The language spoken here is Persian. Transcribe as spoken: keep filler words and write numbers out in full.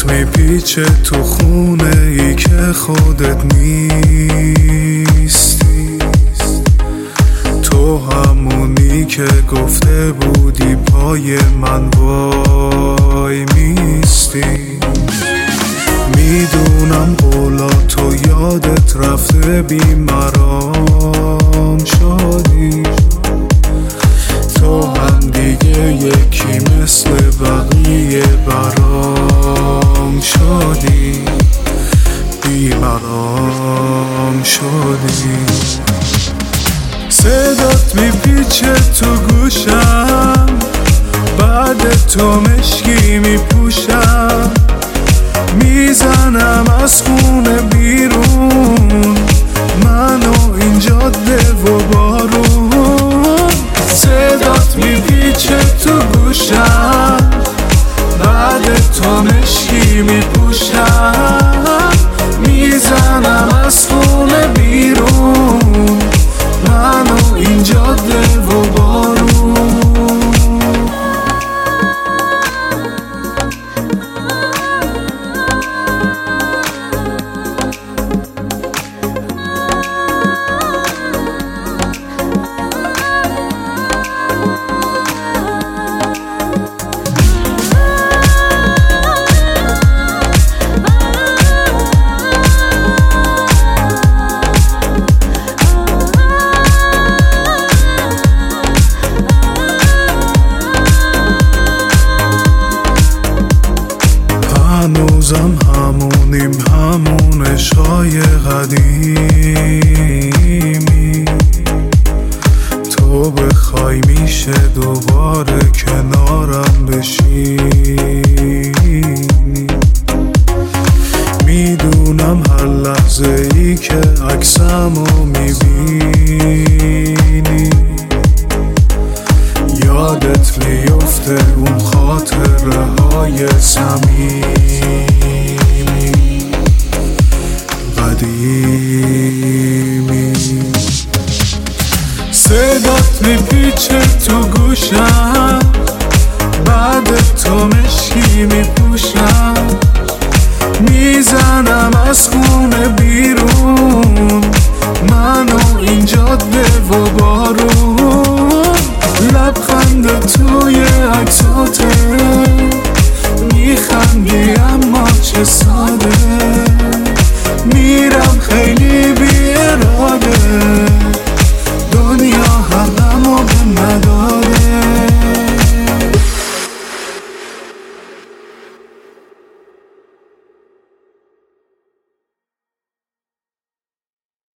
میپیچه تو خونه ای که خودت نیستی. تو همونی که گفته بودی پای من وای میستی. میدونم قولاتو یادت رفته بیمرام شدی. تو هم دیگه یکی مثل بقیه برام شدی، بیمرام شدی. صدات میپیچه تو گوشم، بعد تو مشکی میپوشم. میزنم از خونه بیرون، منو این جاده و بارون. صدات میپیچه تو گوشم، بعد تو مشکی میپوشم. میزنم از خونه بیرون، منو این جاده و بارون. هنوزم همونیم، همون عشقای قدیمی. تو بخوای میشه دوباره کنارم بشینی. میدونم هر لحظه ای که عکسمو میبینی یادت میفته اون خاطره های صمیمی قدیمی. صدات میپیچه تو گوشم، بعد تو مشکی میپوشم. میزنم از خونه بیرون، منو این جاده و بارون. لبخند توی عکساته میخندی اما چه سا